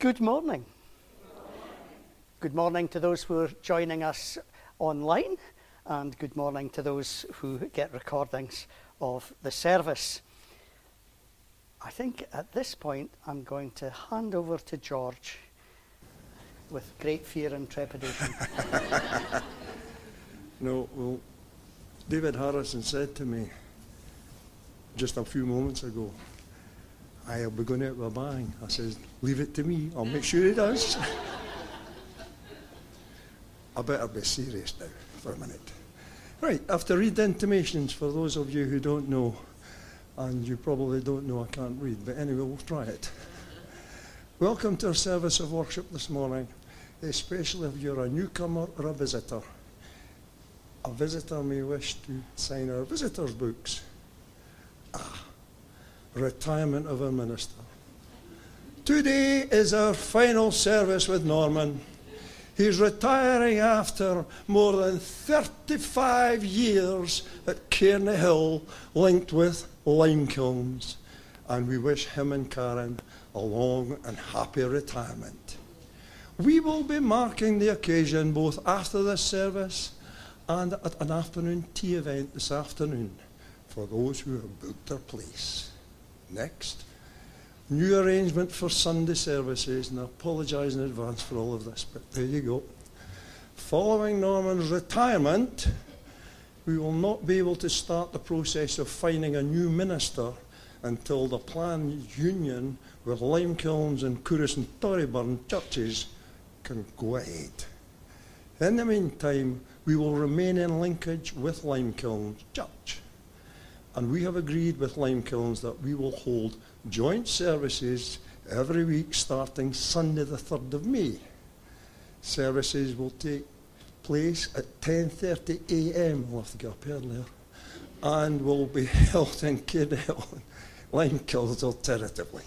Good morning. Good morning to those who are joining us online, and good morning to those who get recordings of the service. I think at this point I'm going to hand over to George with great fear and trepidation. No, well, David Harrison said to me just a few moments ago, I'll be going out with a bang. I says, leave it to me, I'll make sure he does. I better be serious now for a minute. Right, I have to read the intimations for those of you who don't know, and you probably don't know I can't read, but anyway, we'll try it. Welcome to our service of worship this morning, especially if you're a newcomer or a visitor. A visitor may wish to sign our visitors' books. Retirement of a minister. Today is our final service with Norman. He's retiring after more than 35 years at Cairney Hill, linked with Limekilns, and we wish him and Karen a long and happy retirement. We will be marking the occasion both after this service and at an afternoon tea event this afternoon for those who have booked their place. Next, new arrangement for Sunday services, and I apologise in advance for all of this, but there you go. Following Norman's retirement, we will not be able to start the process of finding a new minister until the planned union with Limekilns and Coorous and Torryburn churches can go ahead. In the meantime, we will remain in linkage with Limekilns Church. And we have agreed with Limekilns that we will hold joint services every week starting Sunday the 3rd of May. Services will take place at 10:30 a.m. We'll have to get up earlier. And will be held in Cairney Hill, Limekilns alternatively.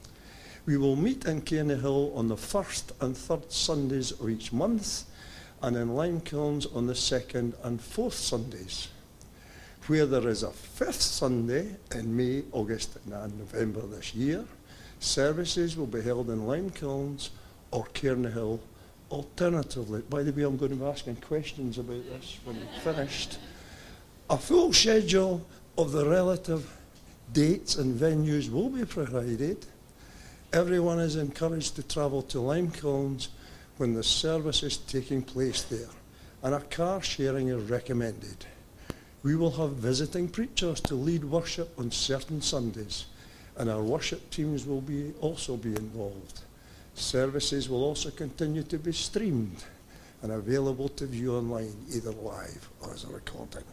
We will meet in Cairney Hill on the 1st and 3rd Sundays of each month, and in Limekilns on the 2nd and 4th Sundays. Where there is a 5th Sunday in May, August and November this year, services will be held in Limekilns or Cairney Hill alternatively. By the way, I'm going to be asking questions about this when we're finished. A full schedule of the relative dates and venues will be provided. Everyone is encouraged to travel to Limekilns when the service is taking place there, and a car sharing is recommended. We will have visiting preachers to lead worship on certain Sundays, and our worship teams will also be involved. Services will also continue to be streamed and available to view online, either live or as a recording.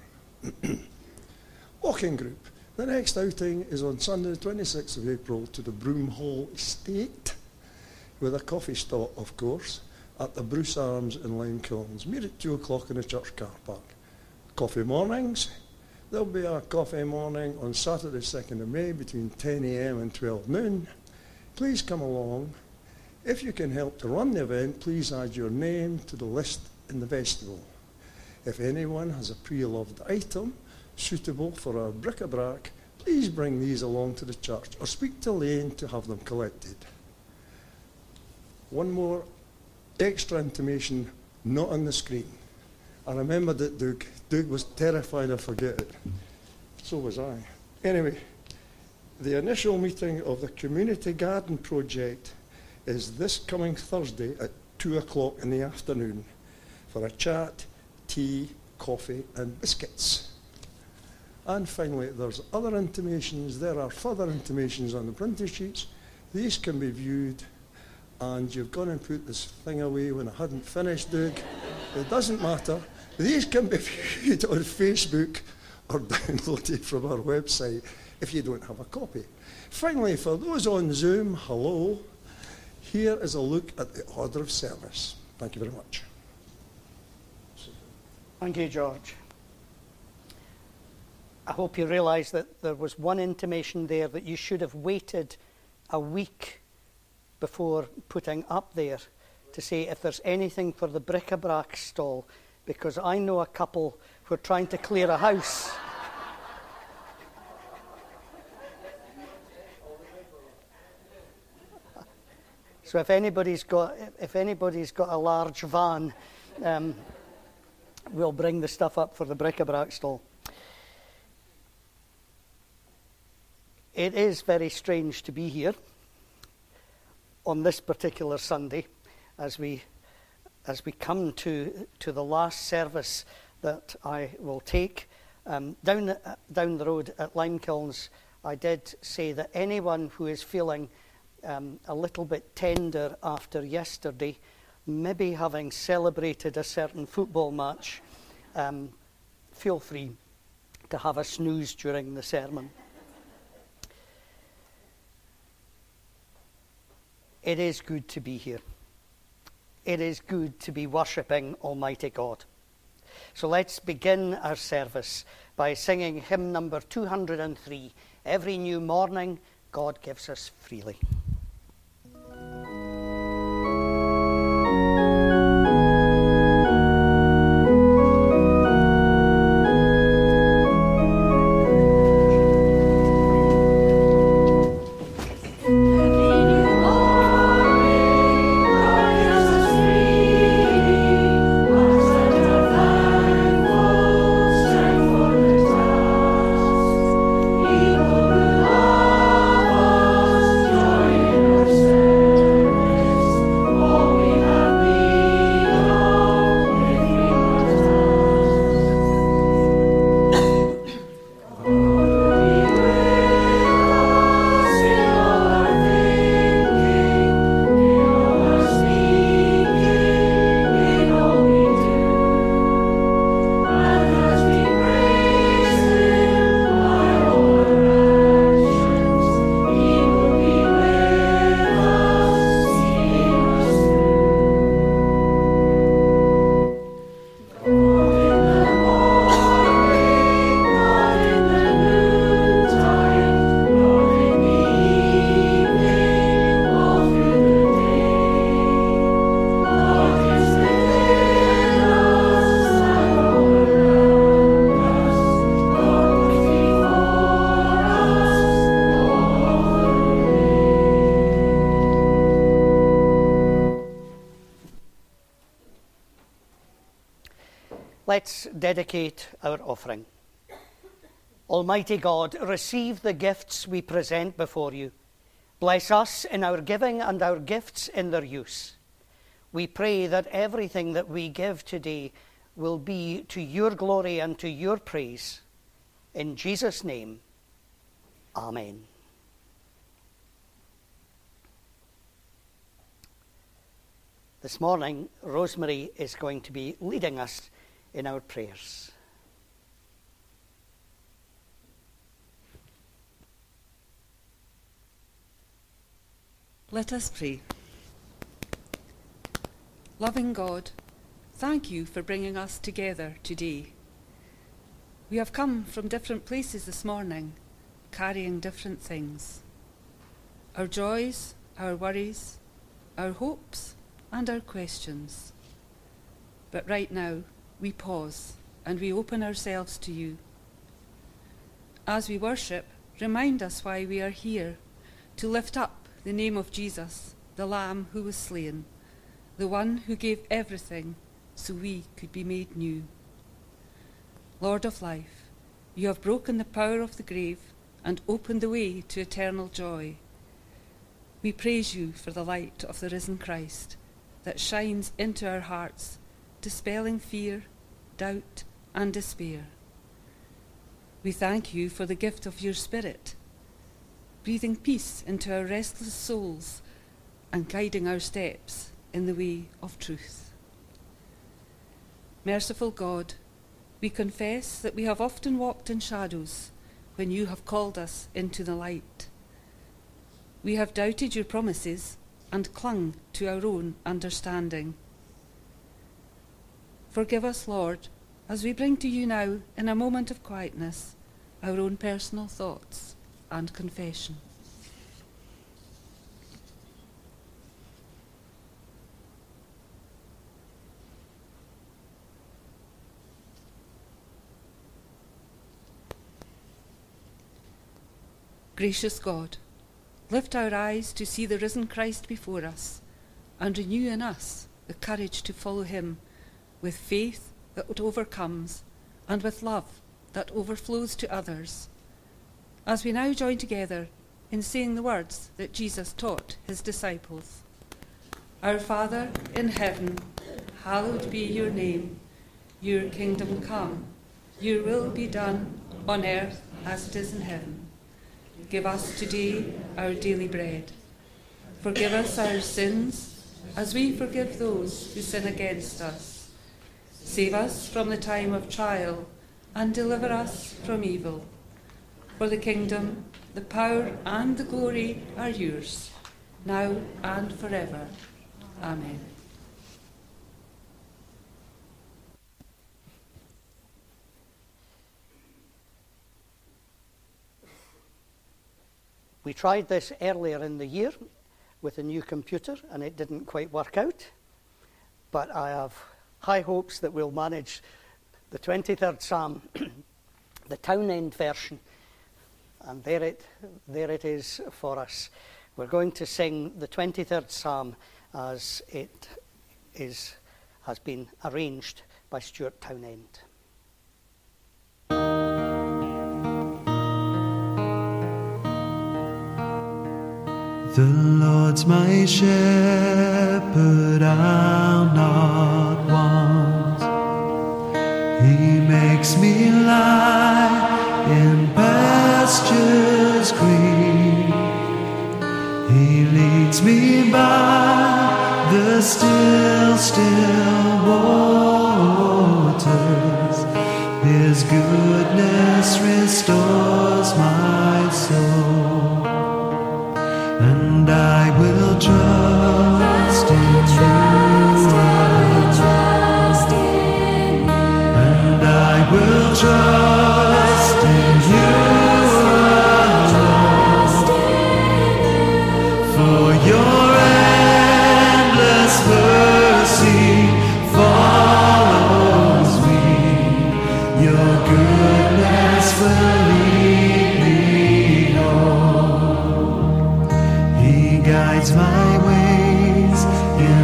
Walking group. The next outing is on Sunday the 26th of April to the Broom Hall Estate, with a coffee stop, of course, at the Bruce Arms in Limekilns. Meet at 2 o'clock in the church car park. Coffee mornings. There'll be a coffee morning on Saturday 2nd of May between 10 a.m. and 12 noon. Please come along. If you can help to run the event, please add your name to the list in the vestibule. If anyone has a pre-loved item suitable for our bric-a-brac, please bring these along to the church or speak to Lane to have them collected. One more extra intimation, not on the screen. I remembered it, Doug. Doug was terrified I'd forget it. So was I. Anyway, the initial meeting of the Community Garden Project is this coming Thursday at 2 o'clock in the afternoon for a chat, tea, coffee and biscuits. And finally, there's other intimations. There are further intimations on the printing sheets. These can be viewed, and you've gone and put this thing away when I hadn't finished, Doug. It doesn't matter. These can be viewed on Facebook or downloaded from our website if you don't have a copy. Finally, for those on Zoom, hello. Here is a look at the order of service. Thank you very much. Thank you, George. I hope you realise that there was one intimation there that you should have waited a week before putting up there to say if there's anything for the bric-a-brac stall, because I know a couple who are trying to clear a house. So if anybody's got a large van, we'll bring the stuff up for the bric-a-brac stall. It is very strange to be here on this particular Sunday as we come to the last service that I will take. Down the road at Limekilns, I did say that anyone who is feeling a little bit tender after yesterday, maybe having celebrated a certain football match, feel free to have a snooze during the sermon. It is good to be here. It is good to be worshipping Almighty God. So let's begin our service by singing hymn number 203, Every New Morning God Gives Us Freely. Let's dedicate our offering. Almighty God, receive the gifts we present before you. Bless us in our giving and our gifts in their use. We pray that everything that we give today will be to your glory and to your praise. In Jesus' name, Amen. This morning, Rosemary is going to be leading us in our prayers. Let us pray. Loving God, thank you for bringing us together today. We have come from different places this morning, carrying different things. Our joys, our worries, our hopes, and our questions. But right now, we pause and we open ourselves to you. As we worship, remind us why we are here, to lift up the name of Jesus, the Lamb who was slain, the one who gave everything so we could be made new. Lord of life, you have broken the power of the grave and opened the way to eternal joy. We praise you for the light of the risen Christ that shines into our hearts, dispelling fear, doubt, and despair. We thank you for the gift of your Spirit, breathing peace into our restless souls and guiding our steps in the way of truth. Merciful God, we confess that we have often walked in shadows when you have called us into the light. We have doubted your promises and clung to our own understanding. Forgive us, Lord, as we bring to you now, in a moment of quietness, our own personal thoughts and confession. Gracious God, Lift our eyes to see the risen Christ before us, and renew in us the courage to follow him with faith that overcomes and with love that overflows to others. As we now join together in saying the words that Jesus taught his disciples. Our Father in heaven, hallowed be your name. Your kingdom come, your will be done on earth as it is in heaven. Give us today our daily bread. Forgive us our sins as we forgive those who sin against us. Save us from the time of trial and deliver us from evil. For the kingdom, the power and the glory are yours, now and forever. Amen. We tried this earlier in the year with a new computer and it didn't quite work out, but I have high hopes that we'll manage the 23rd Psalm, the Townend version, and there it is for us. We're going to sing the 23rd Psalm as it has been arranged by Stuart Townend. The Lord's my shepherd, I'll not want. He makes me lie in pastures green. He leads me by the still waters. His goodness restores my soul. And I will trust in you. And I will trust in you. For your endless mercy follows me. Your goodness will lead me home. He guides my ways in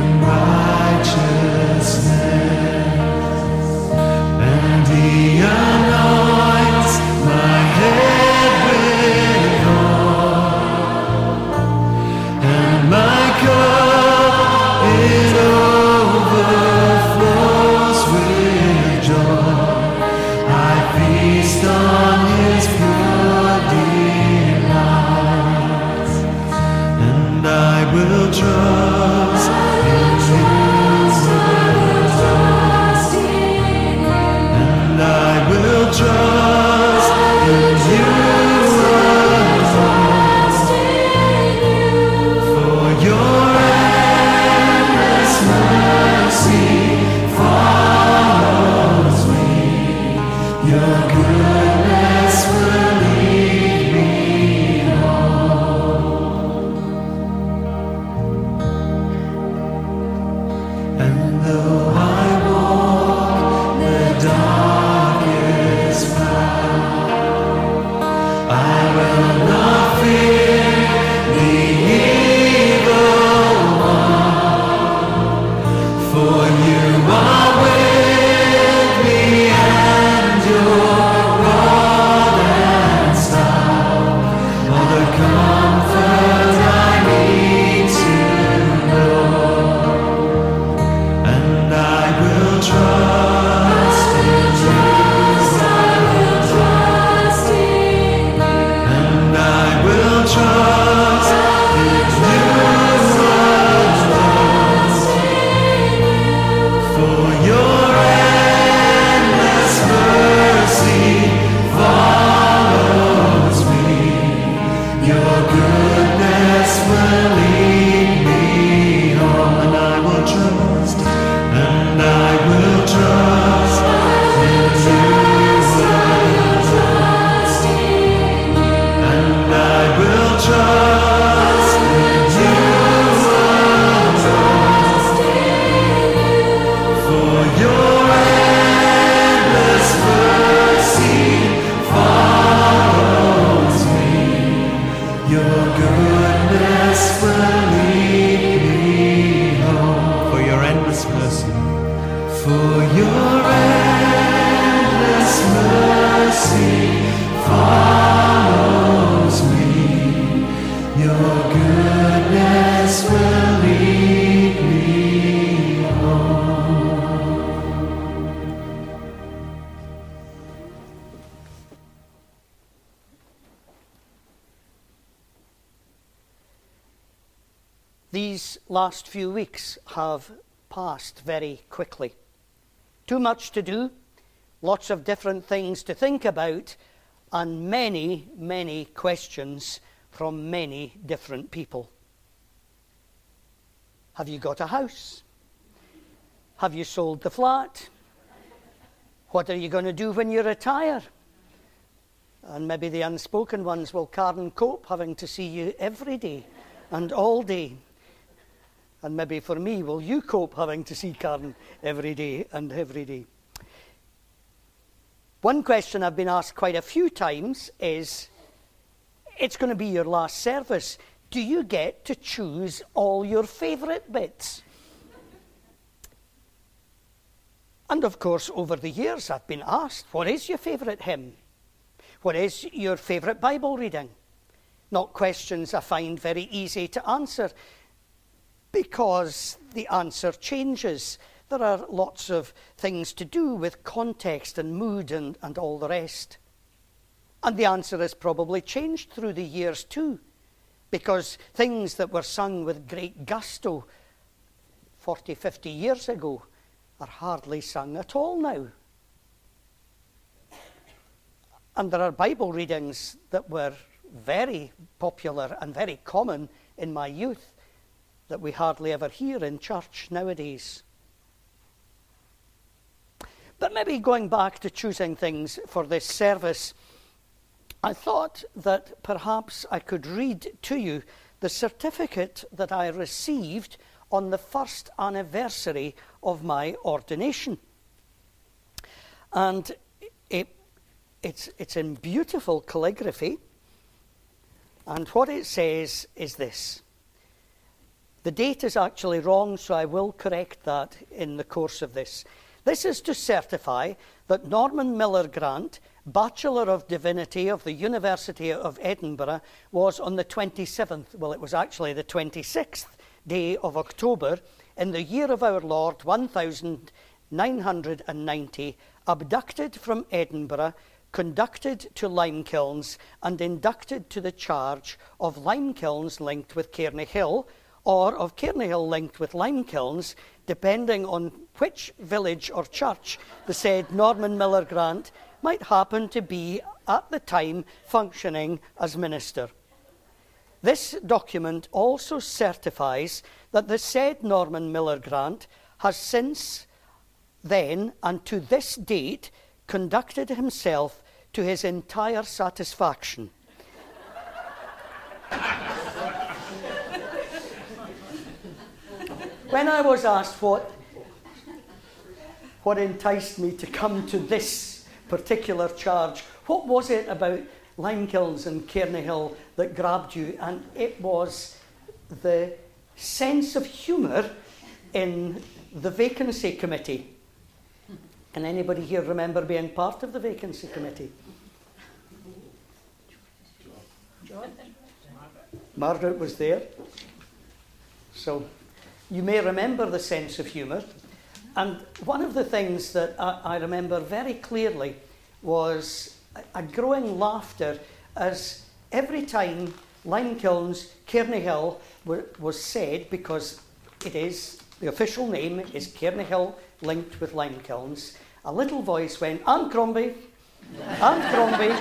righteousness, and he anoints my head with oil, and my cup it overflows with joy. I feast on his pure delights, and I will trust in you. And I will trust in you. For your endless mercy follows me. Your goodness will lead me home. And though I walk the darkest path, I will not fear the evil one. For you are with me, and your rod and staff are the comfort I need to know. And I will trust in you. And I will trust in you. For your endless mercy follows me. Your goodness will lead me home. And I will trust, and I will trust in you. And I will trust in you. For your endless mercy follows me. Your good goodness will lead me home. These last few weeks have passed very quickly. Too much to do, lots of different things to think about, and many, many questions from many different people. Have you got a house? Have you sold the flat? What are you going to do when you retire? And maybe the unspoken ones, will Karen cope having to see you every day and all day? And maybe for me, will you cope having to see Karen every day and every day? One question I've been asked quite a few times is, it's going to be your last service. Do you get to choose all your favourite bits? And of course, over the years, I've been asked, what is your favourite hymn? What is your favourite Bible reading? Not questions I find very easy to answer, because the answer changes. There are lots of things to do with context and mood and all the rest. And the answer has probably changed through the years too, because things that were sung with great gusto 40, 50 years ago are hardly sung at all now. And there are Bible readings that were very popular and very common in my youth that we hardly ever hear in church nowadays. But maybe going back to choosing things for this service, I thought that perhaps I could read to you the certificate that I received on the first anniversary of my ordination. And it's in beautiful calligraphy. And what it says is this. The date is actually wrong, so I will correct that in the course of this. This is to certify that Norman Miller Grant, Bachelor of Divinity of the University of Edinburgh, was on the 27th, well, it was actually the 26th day of October, in the year of our Lord, 1990, abducted from Edinburgh, conducted to Limekilns, and inducted to the charge of Limekilns linked with Cairney Hill, or of Cairney Hill linked with Limekilns, depending on which village or church the said Norman Miller Grant might happen to be at the time functioning as minister. This document also certifies that the said Norman Miller Grant has since then and to this date conducted himself to his entire satisfaction. When I was asked what enticed me to come to this particular charge, what was it about Limekilns and Cairney Hill that grabbed you? And it was the sense of humour in the vacancy committee. Can anybody here remember being part of the vacancy committee? Margaret was there. So you may remember the sense of humour. And one of the things that I remember very clearly was a growing laughter as every time Limekilns, Cairney Hill was said, because it is, the official name is Cairney Hill linked with Limekilns, a little voice went, "And Crombie, and Crombie."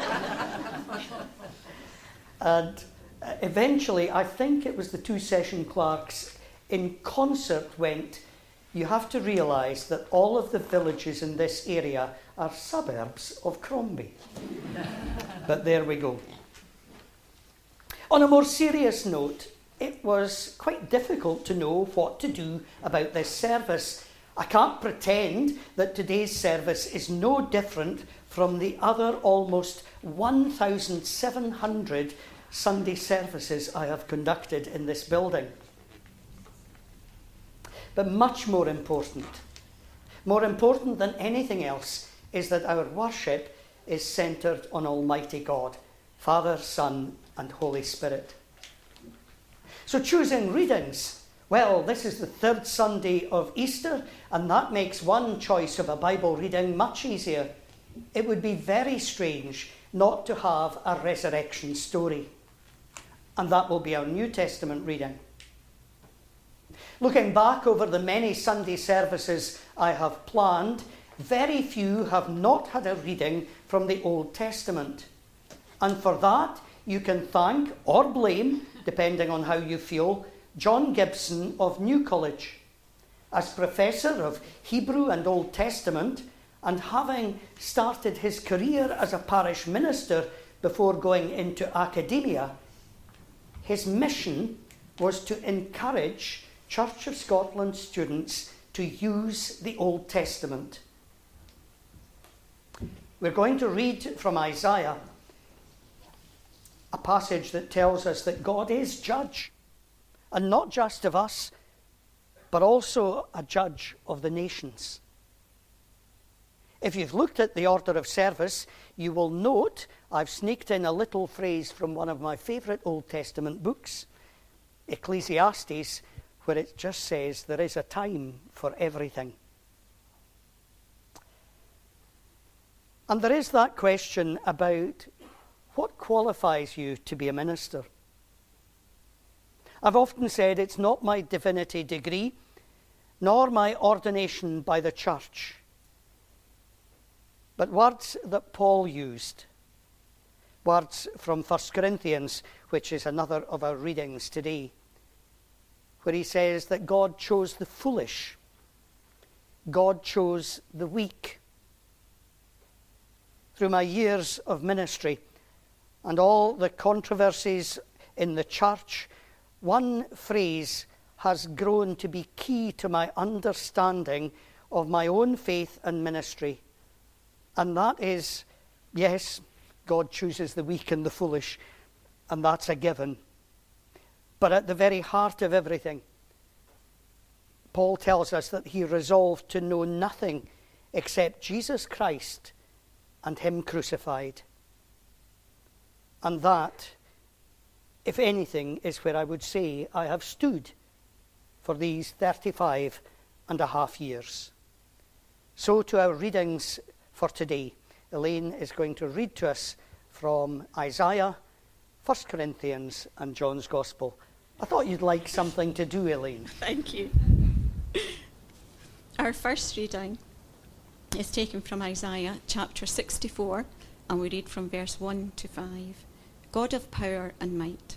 And eventually, I think it was the two session clerks in concert went, "You have to realise that all of the villages in this area are suburbs of Crombie." But there we go. On a more serious note, it was quite difficult to know what to do about this service. I can't pretend that today's service is no different from the other almost 1,700 Sunday services I have conducted in this building. But much more important than anything else, is that our worship is centred on Almighty God, Father, Son, and Holy Spirit. So choosing readings, well, this is the third Sunday of Easter, and that makes one choice of a Bible reading much easier. It would be very strange not to have a resurrection story. And that will be our New Testament reading. Looking back over the many Sunday services I have planned, very few have not had a reading from the Old Testament. And for that, you can thank or blame, depending on how you feel, John Gibson of New College. As Professor of Hebrew and Old Testament, and having started his career as a parish minister before going into academia, his mission was to encourage Church of Scotland students to use the Old Testament. We're going to read from Isaiah, a passage that tells us that God is judge, and not just of us, but also a judge of the nations. If you've looked at the order of service, you will note I've sneaked in a little phrase from one of my favourite Old Testament books, Ecclesiastes, where it just says there is a time for everything. And there is that question about what qualifies you to be a minister. I've often said it's not my divinity degree, nor my ordination by the church, but words that Paul used, words from 1 Corinthians, which is another of our readings today, where he says that God chose the foolish, God chose the weak. Through my years of ministry and all the controversies in the church, one phrase has grown to be key to my understanding of my own faith and ministry. And that is, yes, God chooses the weak and the foolish, and that's a given. But at the very heart of everything, Paul tells us that he resolved to know nothing except Jesus Christ and him crucified. And that, if anything, is where I would say I have stood for these 35 and a half years. So to our readings for today. Elaine is going to read to us from Isaiah, 1 Corinthians and John's Gospel. I thought you'd like something to do, Elaine. Thank you. Our first reading is taken from Isaiah chapter 64, and we read from verse 1 to 5. God of power and might.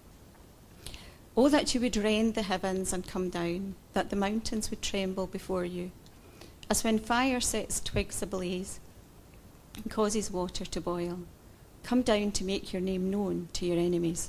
Oh, that you would rend the heavens and come down, that the mountains would tremble before you, as when fire sets twigs ablaze and causes water to boil. Come down to make your name known to your enemies,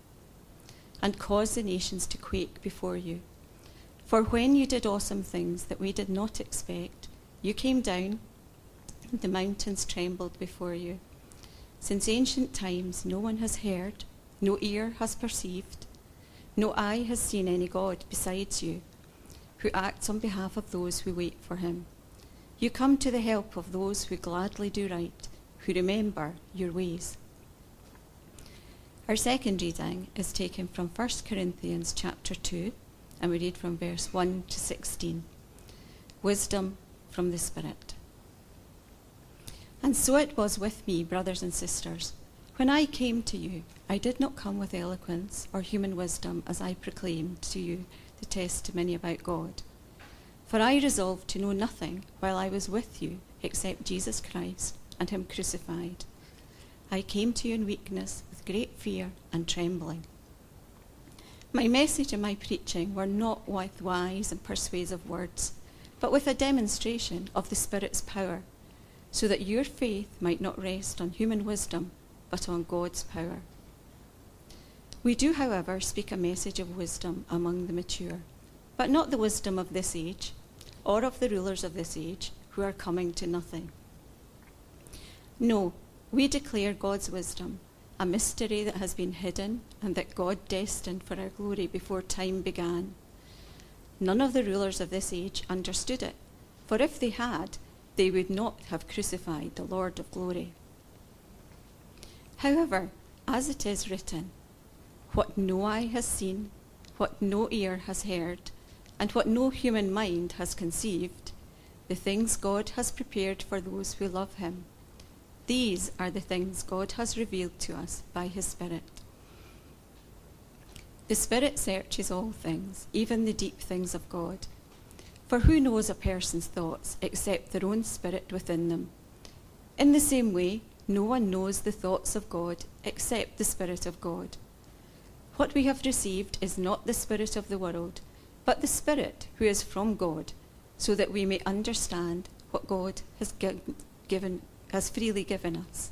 and cause the nations to quake before you. For when you did awesome things that we did not expect, you came down, and the mountains trembled before you. Since ancient times no one has heard, no ear has perceived, no eye has seen any God besides you, who acts on behalf of those who wait for him. You come to the help of those who gladly do right, who remember your ways. Our second reading is taken from 1 Corinthians chapter 2, and we read from verse 1 to 16. Wisdom from the Spirit. And so it was with me, brothers and sisters. When I came to you, I did not come with eloquence or human wisdom as I proclaimed to you the testimony about God. For I resolved to know nothing while I was with you except Jesus Christ and him crucified. I came to you in weakness with great fear and trembling. My message and my preaching were not with wise and persuasive words, but with a demonstration of the Spirit's power, so that your faith might not rest on human wisdom, but on God's power. We do, however, speak a message of wisdom among the mature, but not the wisdom of this age, or of the rulers of this age, who are coming to nothing. No, we declare God's wisdom, a mystery that has been hidden and that God destined for our glory before time began. None of the rulers of this age understood it, for if they had, they would not have crucified the Lord of glory. However, as it is written, what no eye has seen, what no ear has heard, and what no human mind has conceived, the things God has prepared for those who love him. These are the things God has revealed to us by his Spirit. The Spirit searches all things, even the deep things of God. For who knows a person's thoughts except their own spirit within them? In the same way, no one knows the thoughts of God except the Spirit of God. What we have received is not the spirit of the world, but the Spirit who is from God, so that we may understand what God has freely given us.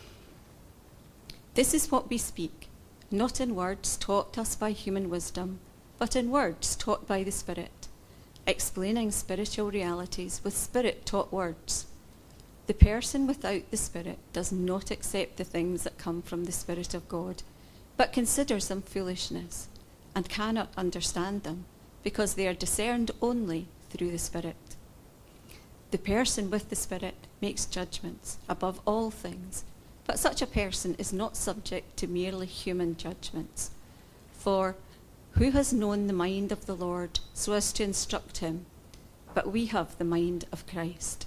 This is what we speak, not in words taught us by human wisdom, but in words taught by the Spirit, explaining spiritual realities with Spirit-taught words. The person without the Spirit does not accept the things that come from the Spirit of God, but considers them foolishness, and cannot understand them, because they are discerned only through the Spirit. The person with the Spirit makes judgments above all things, but such a person is not subject to merely human judgments. For who has known the mind of the Lord so as to instruct him? But we have the mind of Christ.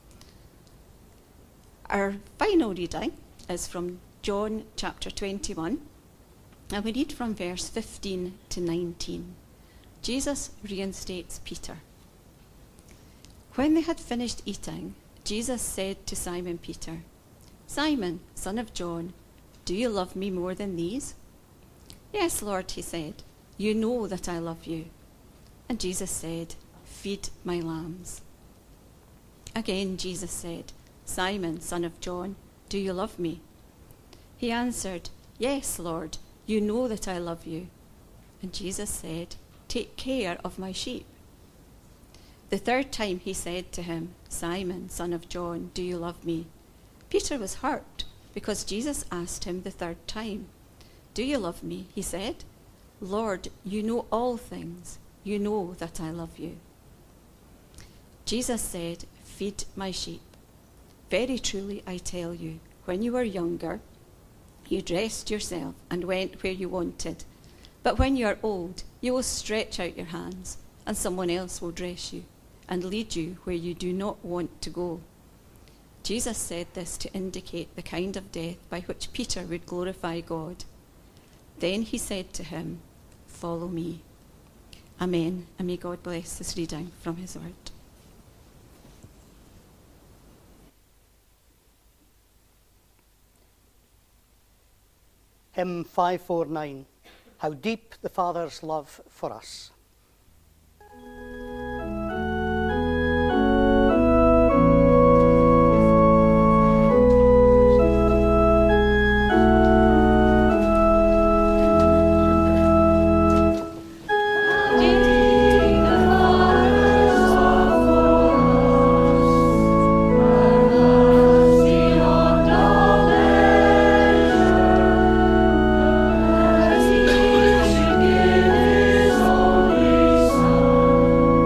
Our final reading is from John chapter 21, and we read from verse 15 to 19. Jesus reinstates Peter. When they had finished eating, Jesus said to Simon Peter, "Simon, son of John, do you love me more than these?" "Yes, Lord," he said, "you know that I love you." And Jesus said, "Feed my lambs." Again Jesus said, "Simon, son of John, do you love me?" He answered, "Yes, Lord, you know that I love you." And Jesus said, "Take care of my sheep." The third time he said to him, "Simon, son of John, do you love me?" Peter was hurt because Jesus asked him the third time. "Do you love me?" he said. "Lord, you know all things. You know that I love you." Jesus said, "Feed my sheep. Very truly I tell you, when you were younger, you dressed yourself and went where you wanted. But when you are old, you will stretch out your hands, and someone else will dress you and lead you where you do not want to go." Jesus said this to indicate the kind of death by which Peter would glorify God. Then he said to him, "Follow me." Amen, and may God bless this reading from his word. Hymn 549, How Deep the Father's Love for Us. His only Son.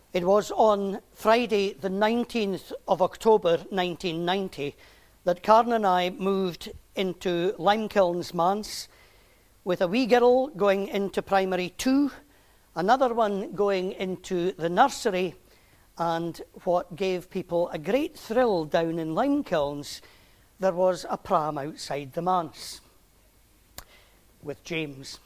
It was on Friday, the 19th of October 1990, that Karen and I moved into Limekilns Manse, with a wee girl going into primary 2, another one going into the nursery, and what gave people a great thrill down in Limekilns, there was a pram outside the manse with James.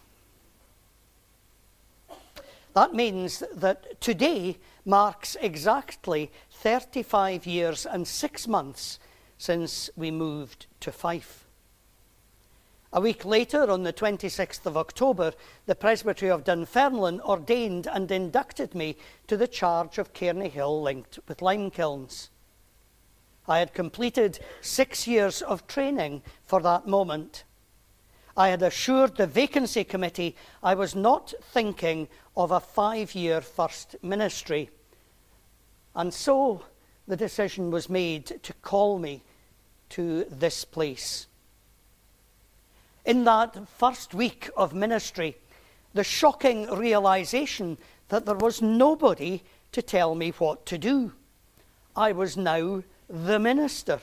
That means that today marks exactly 35 years and 6 months since we moved to Fife. A week later, on the 26th of October, the Presbytery of Dunfermline ordained and inducted me to the charge of Cairney Hill linked with Limekilns. I had completed 6 years of training for that moment. I had assured the vacancy committee I was not thinking of a 5-year first ministry. And so the decision was made to call me to this place. In that first week of ministry, the shocking realization that there was nobody to tell me what to do. I was now the minister.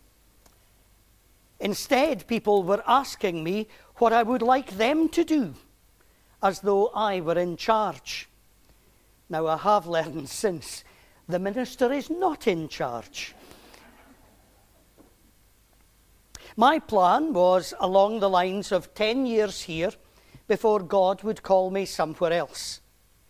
Instead, people were asking me what I would like them to do, as though I were in charge. Now, I have learned since, the minister is not in charge. My plan was along the lines of 10 years here before God would call me somewhere else.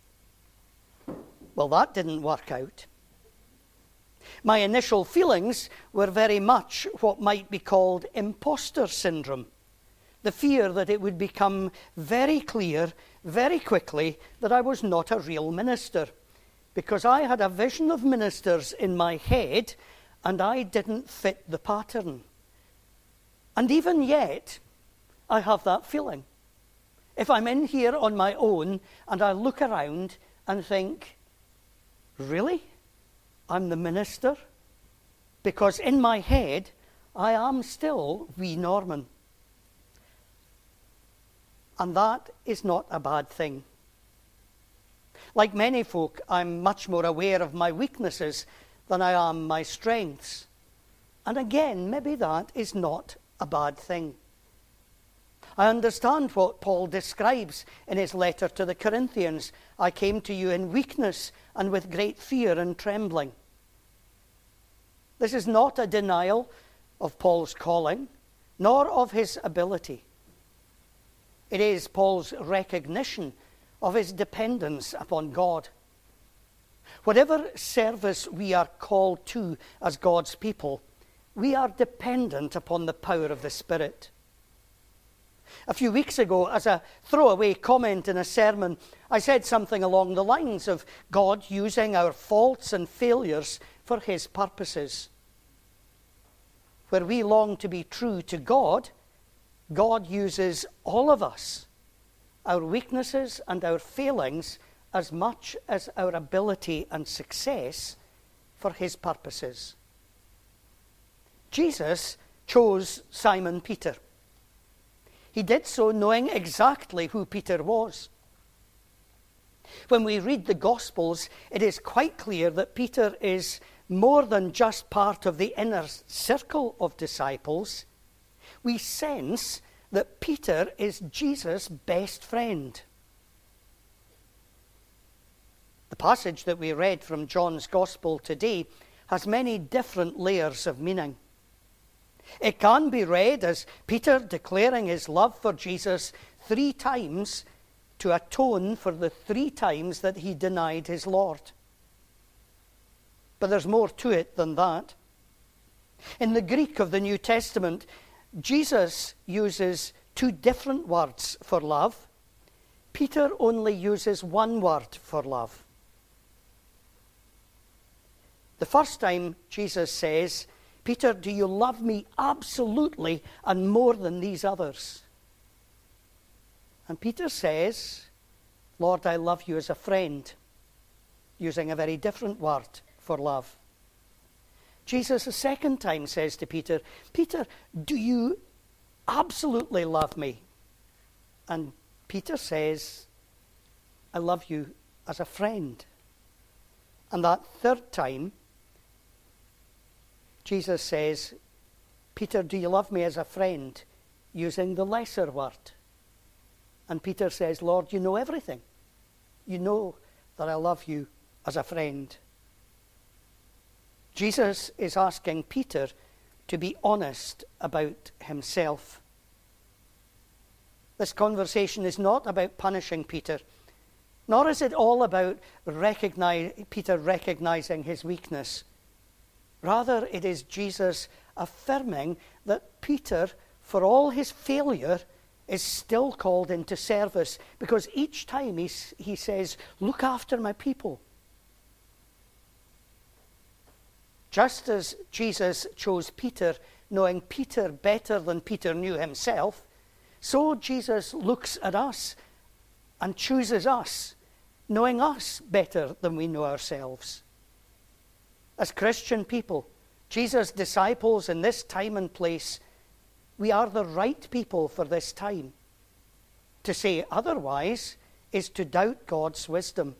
Well, that didn't work out. My initial feelings were very much what might be called imposter syndrome. The fear that it would become very clear very quickly that I was not a real minister, because I had a vision of ministers in my head and I didn't fit the pattern. And even yet, I have that feeling. If I'm in here on my own and I look around and think, really? I'm the minister? Because in my head, I am still wee Norman. And that is not a bad thing. Like many folk, I'm much more aware of my weaknesses than I am my strengths. And again, maybe that is not a bad thing. I understand what Paul describes in his letter to the Corinthians. I came to you in weakness and with great fear and trembling. This is not a denial of Paul's calling, nor of his ability. It is Paul's recognition of his dependence upon God. Whatever service we are called to as God's people, we are dependent upon the power of the Spirit. A few weeks ago, as a throwaway comment in a sermon, I said something along the lines of God using our faults and failures for his purposes. Where we long to be true to God, God uses all of us, our weaknesses and our failings, as much as our ability and success for his purposes. Jesus chose Simon Peter. He did so knowing exactly who Peter was. When we read the Gospels, it is quite clear that Peter is more than just part of the inner circle of disciples. We sense that Peter is Jesus' best friend. The passage that we read from John's Gospel today has many different layers of meaning. It can be read as Peter declaring his love for Jesus 3 times to atone for the 3 times that he denied his Lord. But there's more to it than that. In the Greek of the New Testament, Jesus uses 2 different words for love. Peter only uses 1 word for love. The first time Jesus says, Peter, do you love me absolutely and more than these others? And Peter says, Lord, I love you as a friend, using a very different word for love. Jesus a second time says to Peter, Peter, do you absolutely love me? And Peter says, I love you as a friend. And that third time, Jesus says, Peter, do you love me as a friend? Using the lesser word. And Peter says, Lord, you know everything. You know that I love you as a friend. Jesus is asking Peter to be honest about himself. This conversation is not about punishing Peter, nor is it all about Peter recognizing his weakness. Rather, it is Jesus affirming that Peter, for all his failure, is still called into service, because each time he says, look after my people. Just as Jesus chose Peter, knowing Peter better than Peter knew himself, so Jesus looks at us and chooses us, knowing us better than we know ourselves. As Christian people, Jesus' disciples in this time and place, we are the right people for this time. To say otherwise is to doubt God's wisdom.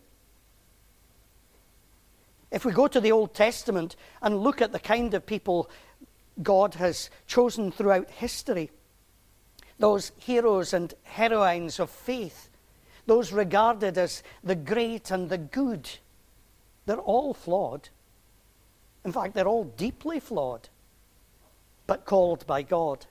If we go to the Old Testament and look at the kind of people God has chosen throughout history, those heroes and heroines of faith, those regarded as the great and the good, they're all flawed. In fact, they're all deeply flawed, but called by God.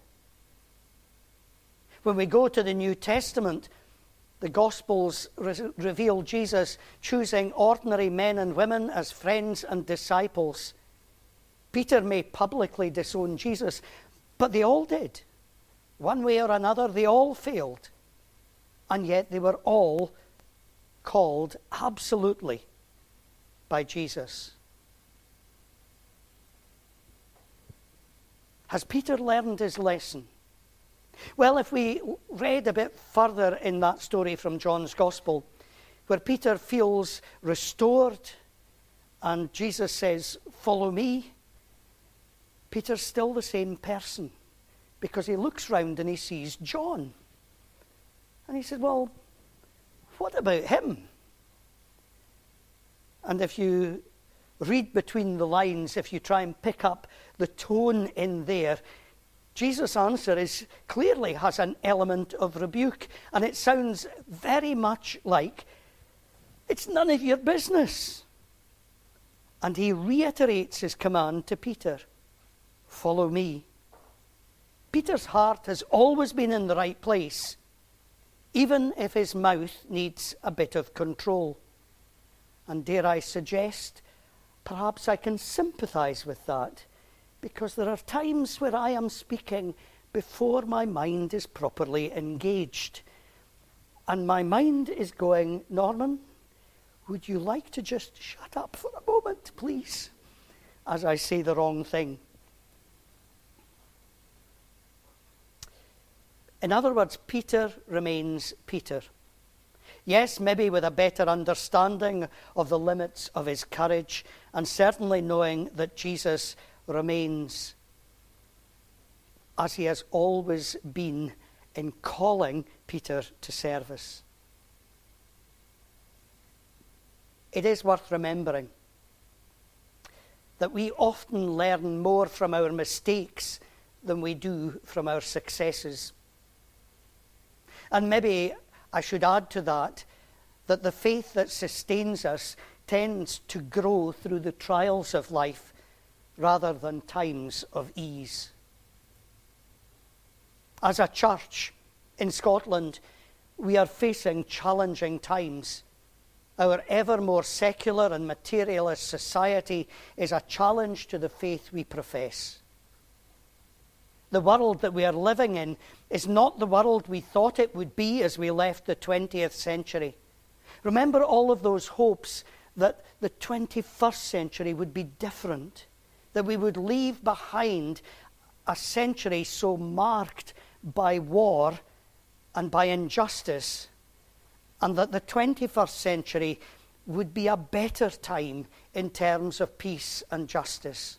When we go to the New Testament, the Gospels reveal Jesus choosing ordinary men and women as friends and disciples. Peter may publicly disown Jesus, but they all did. One way or another, they all failed. And yet they were all called absolutely by Jesus. Has Peter learned his lesson? Well, if we read a bit further in that story from John's Gospel, where Peter feels restored and Jesus says, follow me, Peter's still the same person, because he looks round and he sees John. And he said, well, what about him? And if you read between the lines, if you try and pick up the tone in there, Jesus' answer clearly has an element of rebuke, and it sounds very much like, it's none of your business. And he reiterates his command to Peter, follow me. Peter's heart has always been in the right place, even if his mouth needs a bit of control. And dare I suggest, perhaps I can sympathize with that, because there are times where I am speaking before my mind is properly engaged. And my mind is going, Norman, would you like to just shut up for a moment, please, as I say the wrong thing? In other words, Peter remains Peter. Yes, maybe with a better understanding of the limits of his courage, and certainly knowing that Jesus remains as he has always been in calling Peter to service. It is worth remembering that we often learn more from our mistakes than we do from our successes. And maybe I should add to that the faith that sustains us tends to grow through the trials of life rather than times of ease. As a church in Scotland, we are facing challenging times. Our ever more secular and materialist society is a challenge to the faith we profess. The world that we are living in is not the world we thought it would be as we left the 20th century. Remember all of those hopes that the 21st century would be different, that we would leave behind a century so marked by war and by injustice, and that the 21st century would be a better time in terms of peace and justice.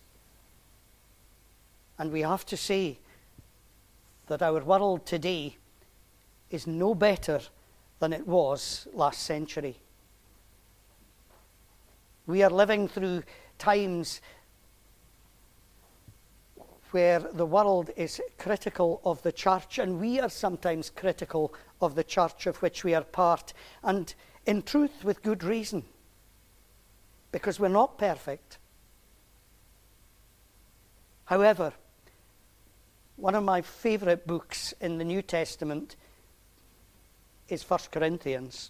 And we have to say that our world today is no better than it was last century. We are living through times where the world is critical of the church, and we are sometimes critical of the church of which we are part, and in truth with good reason, because we're not perfect. However, one of my favourite books in the New Testament is 1 Corinthians.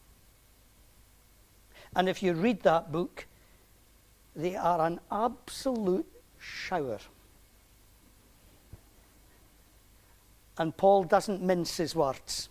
And if you read that book, they are an absolute shower. And Paul doesn't mince his words.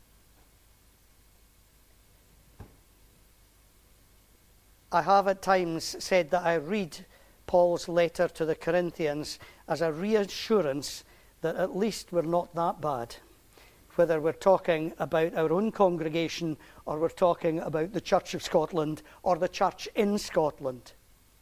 I have at times said that I read Paul's letter to the Corinthians as a reassurance that at least we're not that bad, whether we're talking about our own congregation or we're talking about the Church of Scotland or the church in Scotland.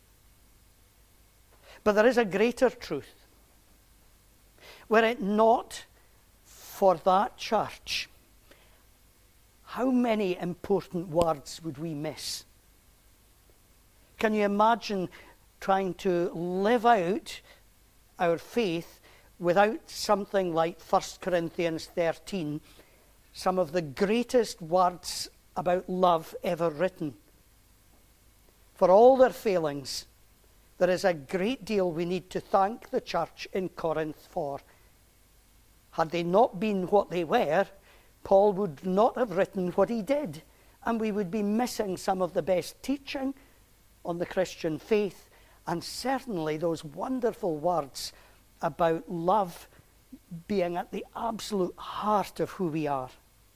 But there is a greater truth. Were it not for that church, how many important words would we miss? Can you imagine trying to live out our faith without something like 1 Corinthians 13, some of the greatest words about love ever written? For all their failings, there is a great deal we need to thank the church in Corinth for. Had they not been what they were, Paul would not have written what he did, and we would be missing some of the best teaching on the Christian faith, and certainly those wonderful words about love being at the absolute heart of who we are.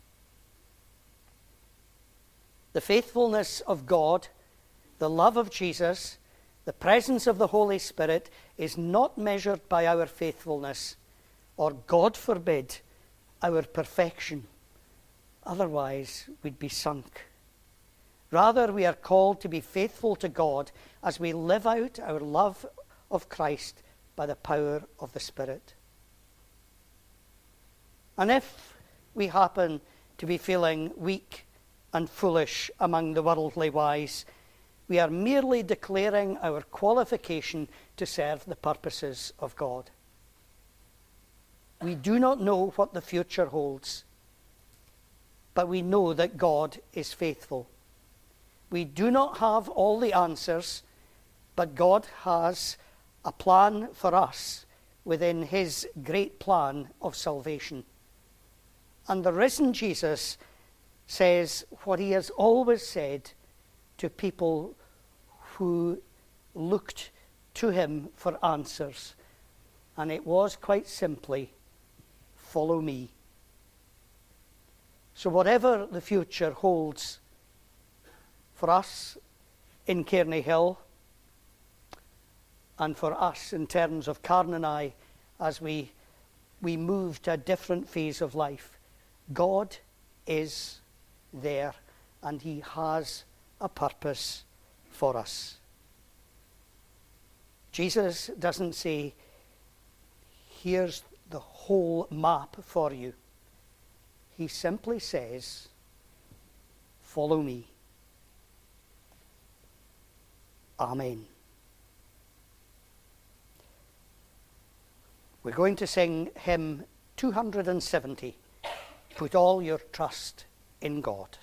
The faithfulness of God, the love of Jesus, the presence of the Holy Spirit is not measured by our faithfulness, or, God forbid, our perfection. Otherwise, we'd be sunk. Rather, we are called to be faithful to God as we live out our love of Christ by the power of the Spirit. And if we happen to be feeling weak and foolish among the worldly wise, we are merely declaring our qualification to serve the purposes of God. We do not know what the future holds, but we know that God is faithful. We do not have all the answers, but God has a plan for us within his great plan of salvation. And the risen Jesus says what he has always said to people who looked to him for answers. And it was quite simply, follow me. So whatever the future holds for us in Cairney Hill, and for us in terms of Karen and I as we move to a different phase of life, God is there and he has a purpose for us. Jesus doesn't say, here's the whole map for you. He simply says, follow me. Amen. We're going to sing hymn 270, Put All Your Trust in God.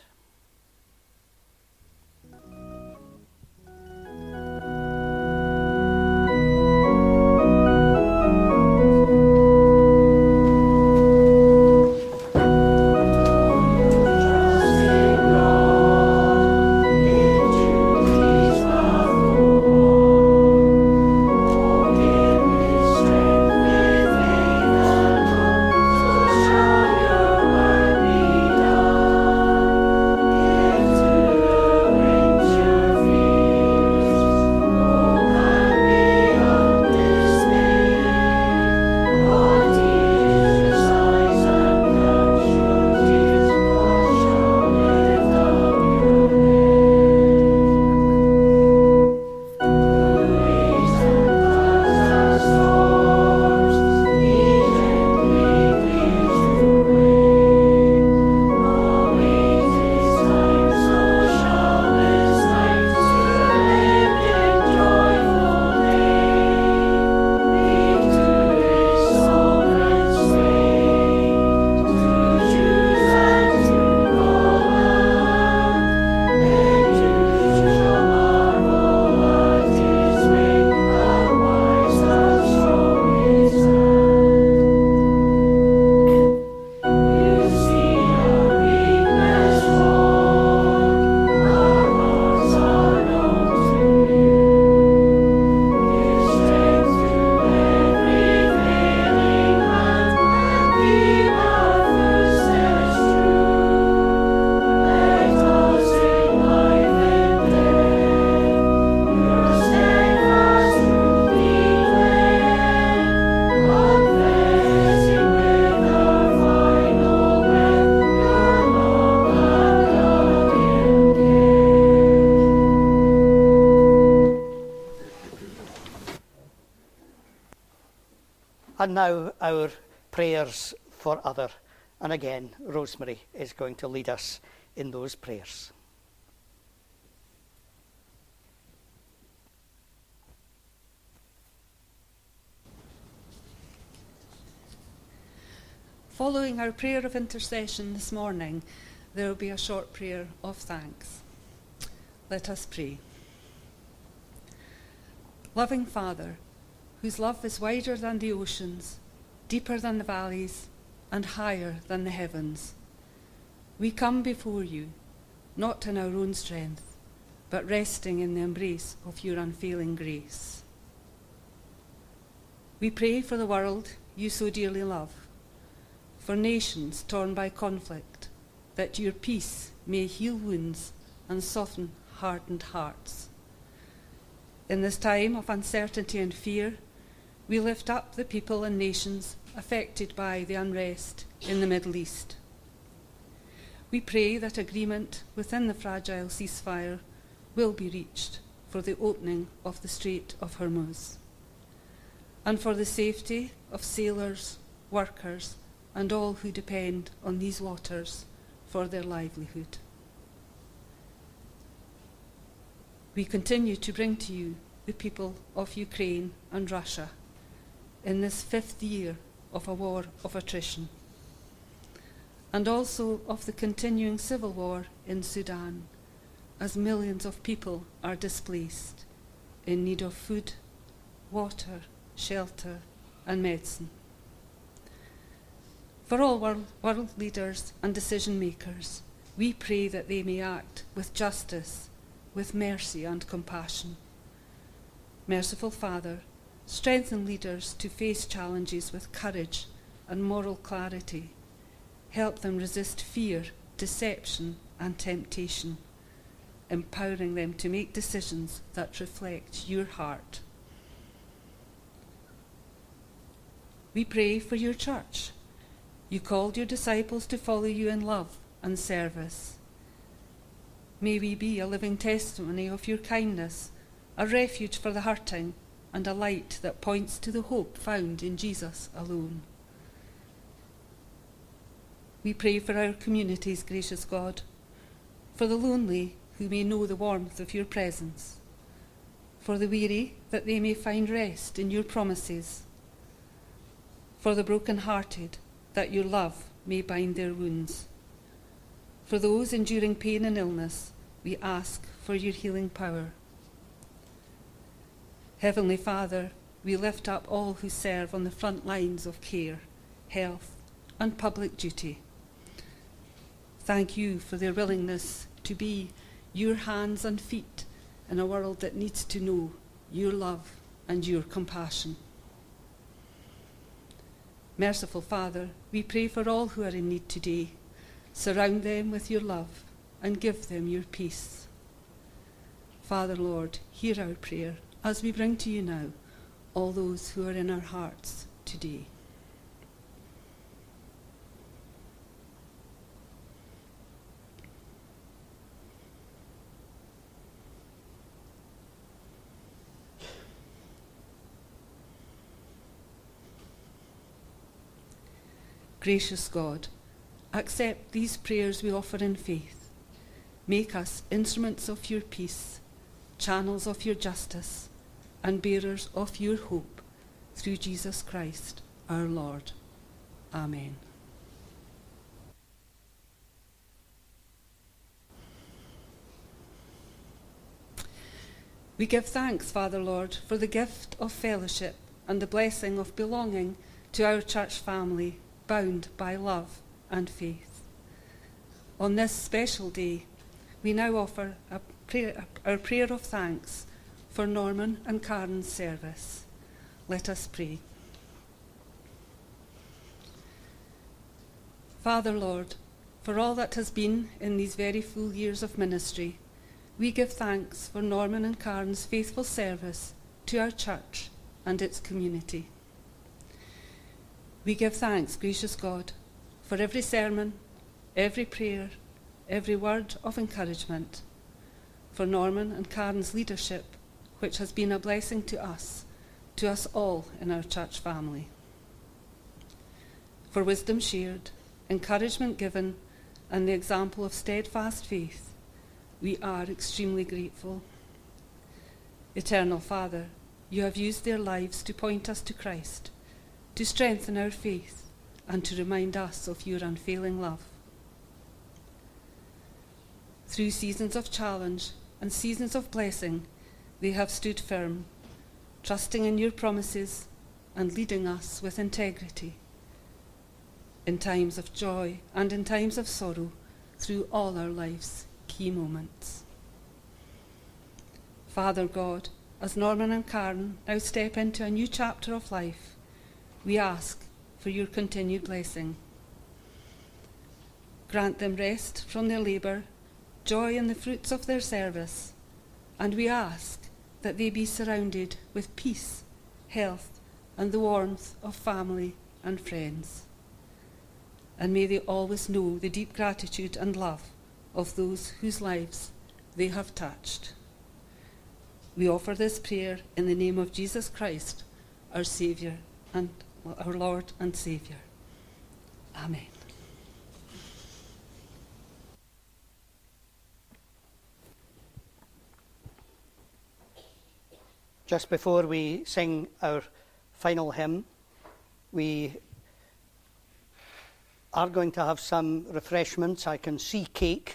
And now our prayers for other. And again, Rosemary is going to lead us in those prayers. Following our prayer of intercession this morning, there will be a short prayer of thanks. Let us pray. Loving Father, whose love is wider than the oceans, deeper than the valleys, and higher than the heavens, we come before you, not in our own strength, but resting in the embrace of your unfailing grace. We pray for the world you so dearly love, for nations torn by conflict, that your peace may heal wounds and soften hardened hearts. In this time of uncertainty and fear, we lift up the people and nations affected by the unrest in the Middle East. We pray that agreement within the fragile ceasefire will be reached for the opening of the Strait of Hormuz, and for the safety of sailors, workers, and all who depend on these waters for their livelihood. We continue to bring to you the people of Ukraine and Russia in this 5th year of a war of attrition, and also of the continuing civil war in Sudan, as millions of people are displaced in need of food, water, shelter, and medicine. For all world leaders and decision makers, we pray that they may act with justice, with mercy and compassion. Merciful Father, strengthen leaders to face challenges with courage and moral clarity. Help them resist fear, deception, and temptation, empowering them to make decisions that reflect your heart. We pray for your church. You called your disciples to follow you in love and service. May we be a living testimony of your kindness, a refuge for the hurting, and a light that points to the hope found in Jesus alone. We pray for our communities, gracious God, for the lonely who may know the warmth of your presence, for the weary that they may find rest in your promises, for the broken-hearted that your love may bind their wounds. For those enduring pain and illness, we ask for your healing power. Heavenly Father, we lift up all who serve on the front lines of care, health, and public duty. Thank you for their willingness to be your hands and feet in a world that needs to know your love and your compassion. Merciful Father, we pray for all who are in need today. Surround them with your love and give them your peace. Father, Lord, hear our prayer as we bring to you now all those who are in our hearts today. Gracious God, accept these prayers we offer in faith. Make us instruments of your peace, channels of your justice, and bearers of your hope, through Jesus Christ, our Lord. Amen. We give thanks, Father Lord, for the gift of fellowship and the blessing of belonging to our church family, bound by love and faith. On this special day, we now offer our prayer of thanks for Norman and Karen's service. Let us pray. Father Lord, for all that has been in these very full years of ministry, we give thanks for Norman and Karen's faithful service to our church and its community. We give thanks, gracious God, for every sermon, every prayer, every word of encouragement, for Norman and Karen's leadership, which has been a blessing to us all in our church family. for wisdom shared, encouragement given, and the example of steadfast faith, we are extremely grateful. Eternal Father, you have used their lives to point us to Christ, to strengthen our faith, and to remind us of your unfailing love. Through seasons of challenge and seasons of blessing, they have stood firm, trusting in your promises and leading us with integrity. In times of joy and in times of sorrow, through all our life's key moments. Father God, as Norman and Karen now step into a new chapter of life, we ask for your continued blessing. Grant them rest from their labour, joy in the fruits of their service, and we ask that they be surrounded with peace, health, and the warmth of family and friends. And may they always know the deep gratitude and love of those whose lives they have touched. We offer this prayer in the name of Jesus Christ, our Saviour and our Lord and Saviour. Amen. Just before we sing our final hymn, we are going to have some refreshments. I can see cake.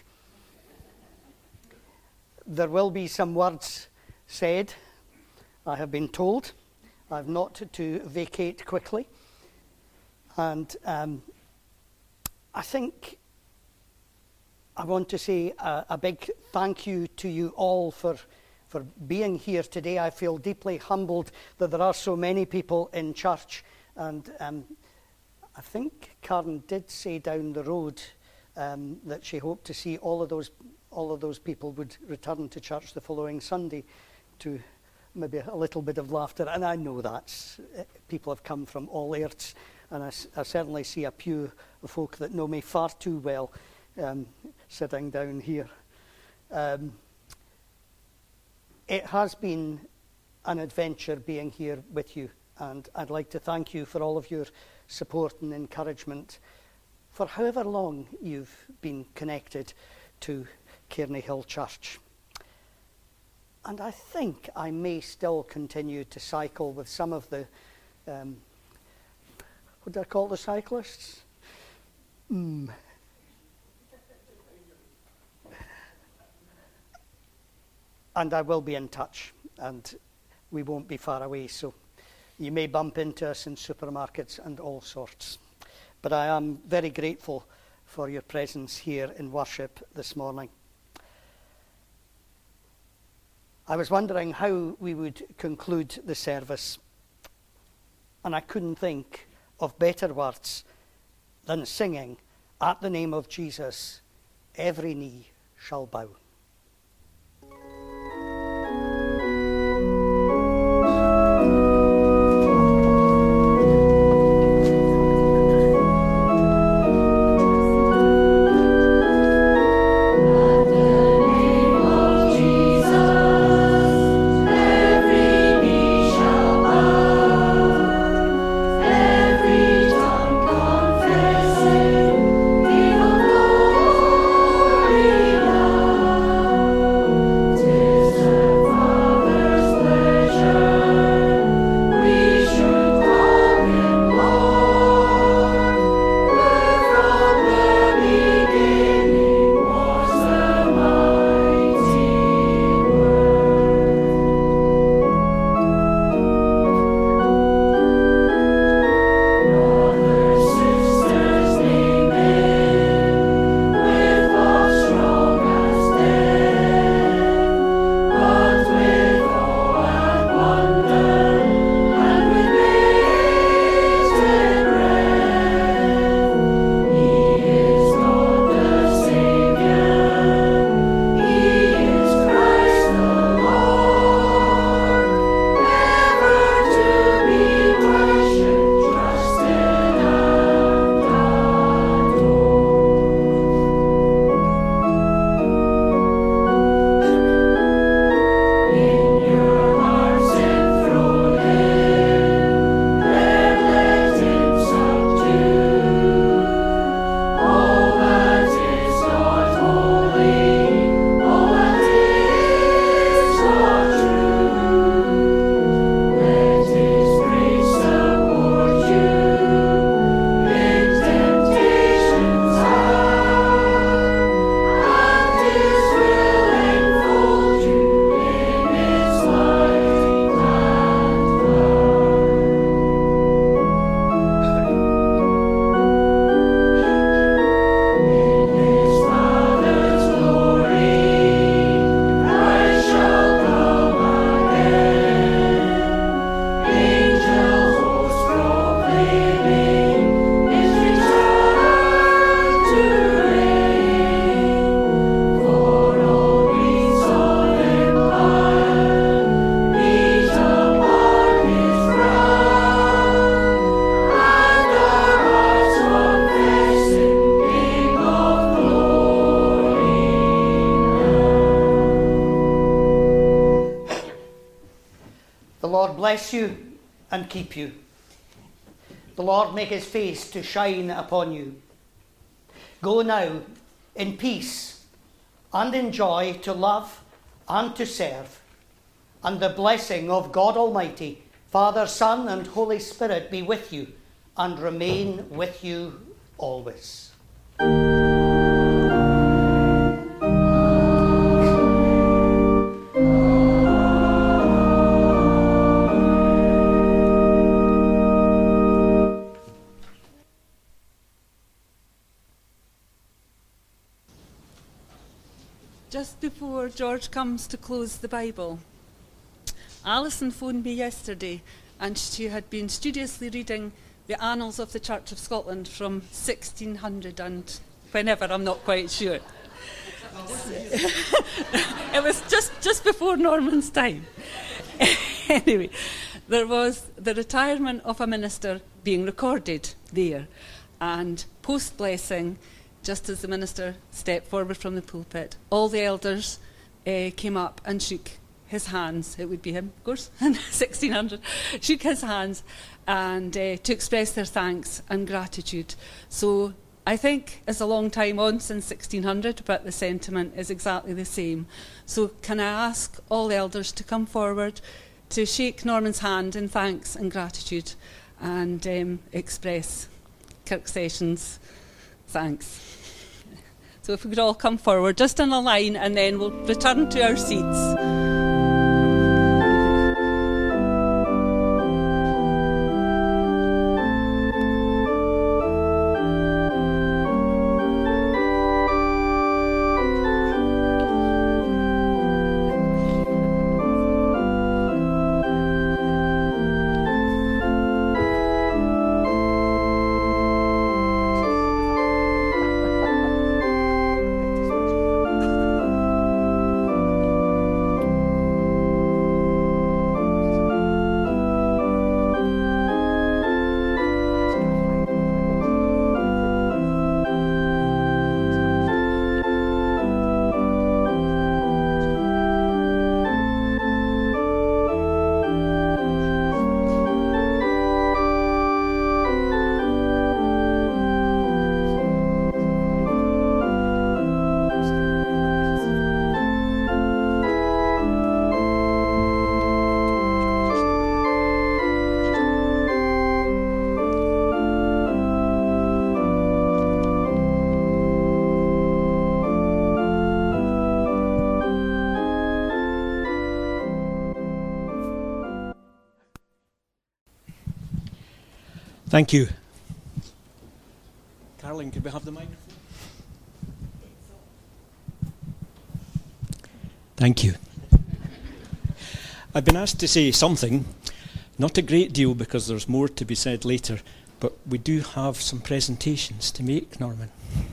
There will be some words said, I have been told. I've not to vacate quickly. And I think I want to say a big thank you to you all for being here today. I feel deeply humbled that there are so many people in church. And I think Karen did say down the road that she hoped to see all of those people would return to church the following Sunday, to maybe a little bit of laughter. And I know that people have come from all earths, and I certainly see a pew of folk that know me far too well sitting down here. It has been an adventure being here with you, and I'd like to thank you for all of your support and encouragement for however long you've been connected to Cairney Hill Church. And I think I may still continue to cycle with some of the, what do I call the cyclists? And I will be in touch, and we won't be far away, so you may bump into us in supermarkets and all sorts. But I am very grateful for your presence here in worship this morning. I was wondering how we would conclude the service, and I couldn't think of better words than singing, "At the name of Jesus, every knee shall bow." Confessing, King of glory, Lord bless you and keep you. The Lord make his face to shine upon you. Go now in peace and in joy to love and to serve. And the blessing of God Almighty, Father, Son, and Holy Spirit be with you and remain with you always. Just before George comes to close the Bible, Alison phoned me yesterday and she had been studiously reading the Annals of the Church of Scotland from 1600 and whenever, I'm not quite sure. It was just before Norman's time. Anyway, there was the retirement of a minister being recorded there, and post-blessing, just as the minister stepped forward from the pulpit, all the elders came up and shook his hands. It would be him, of course, in 1600. Shook his hands and to express their thanks and gratitude. So I think it's a long time on since 1600, but the sentiment is exactly the same. So can I ask all elders to come forward to shake Norman's hand in thanks and gratitude and express Kirk Sessions' thanks. So if we could all come forward, just in a line, and then we'll return to our seats. Thank you. Caroline, could we have the microphone? Thank you. I've been asked to say something, not a great deal because there's more to be said later, but we do have some presentations to make, Norman.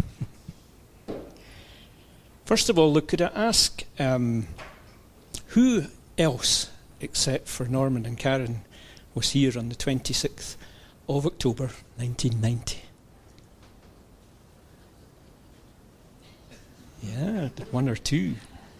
First of all, look, could I ask who else, except for Norman and Karen, was here on the 26th of October 1990? Yeah, one or two.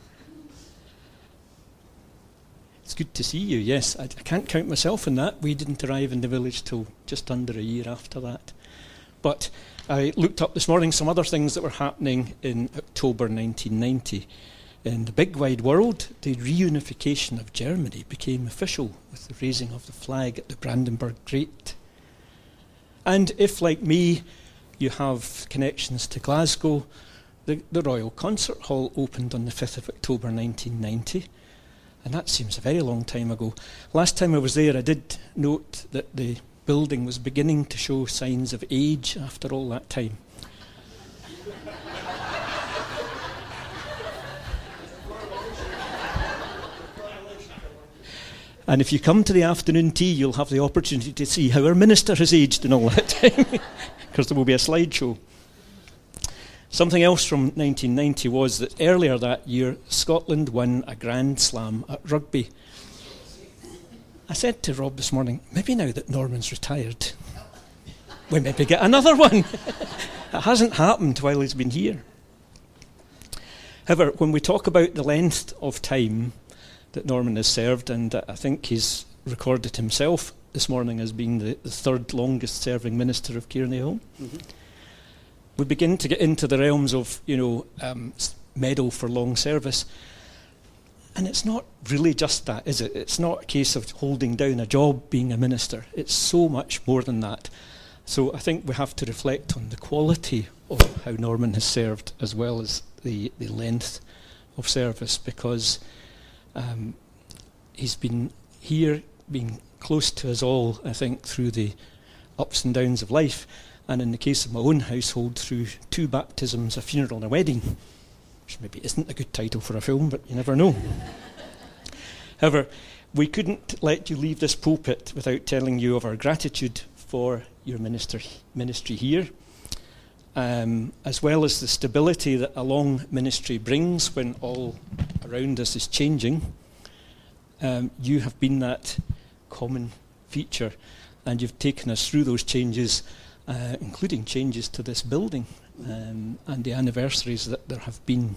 It's good to see you, yes. I can't count myself in that. We didn't arrive in the village till just under a year after that. But I looked up this morning some other things that were happening in October 1990. In the big wide world, the reunification of Germany became official with the raising of the flag at the Brandenburg Gate. And if, like me, you have connections to Glasgow, the Royal Concert Hall opened on the 5th of October 1990, and that seems a very long time ago. Last time I was there, I did note that the building was beginning to show signs of age after all that time. And if you come to the afternoon tea, you'll have the opportunity to see how our minister has aged in all that time, because there will be a slideshow. Something else from 1990 was that earlier that year, Scotland won a Grand Slam at rugby. I said to Rob this morning, maybe now that Norman's retired, we maybe get another one. It hasn't happened while he's been here. However, when we talk about the length of time that Norman has served, and I think he's recorded himself this morning as being the third longest serving minister of Kearney Hall. Mm-hmm. We begin to get into the realms of, medal for long service. And it's not really just that, is it? It's not a case of holding down a job being a minister. It's so much more than that. So I think we have to reflect on the quality of how Norman has served as well as the length of service, because he's been here, being close to us all, I think, through the ups and downs of life, and in the case of my own household, through 2 baptisms, a funeral and a wedding, which maybe isn't a good title for a film, but you never know. However, we couldn't let you leave this pulpit without telling you of our gratitude for your ministry here, as well as the stability that a long ministry brings when all around us is changing. You have been that common feature, and you've taken us through those changes, including changes to this building, and the anniversaries that there have been.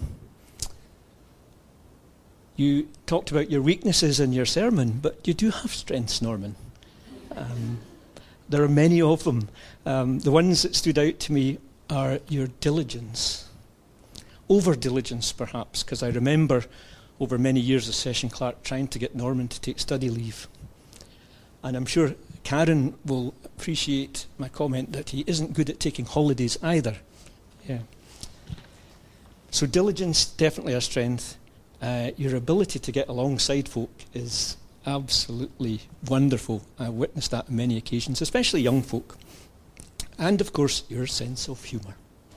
You talked about your weaknesses in your sermon, but you do have strengths, Norman. There are many of them. The ones that stood out to me are your diligence. Over-diligence, perhaps, because I remember over many years as session clerk trying to get Norman to take study leave. And I'm sure Karen will appreciate my comment that he isn't good at taking holidays either. Yeah. So diligence, definitely a strength. Your ability to get alongside folk is absolutely wonderful. I witnessed that on many occasions, especially young folk. And of course, your sense of humour.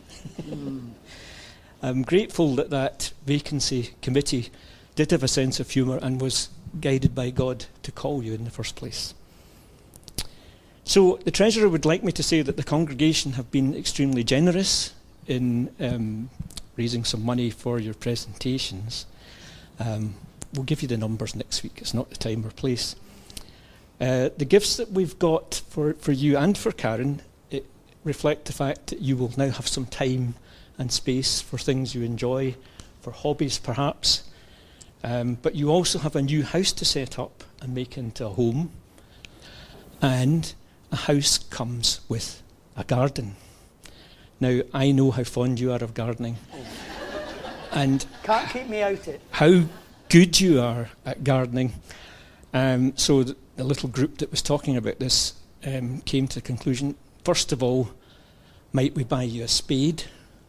I'm grateful that that vacancy committee did have a sense of humour and was guided by God to call you in the first place. So the Treasurer would like me to say that the congregation have been extremely generous in raising some money for your presentations. We'll give you the numbers next week. It's not the time or place. The gifts that we've got for you and for Karen reflect the fact that you will now have some time and space for things you enjoy, for hobbies perhaps. But you also have a new house to set up and make into a home. And a house comes with a garden. Now, I know how fond you are of gardening. And can't keep me out it. How good you are at gardening. So the little group that was talking about this came to the conclusion, first of all, might we buy you a spade?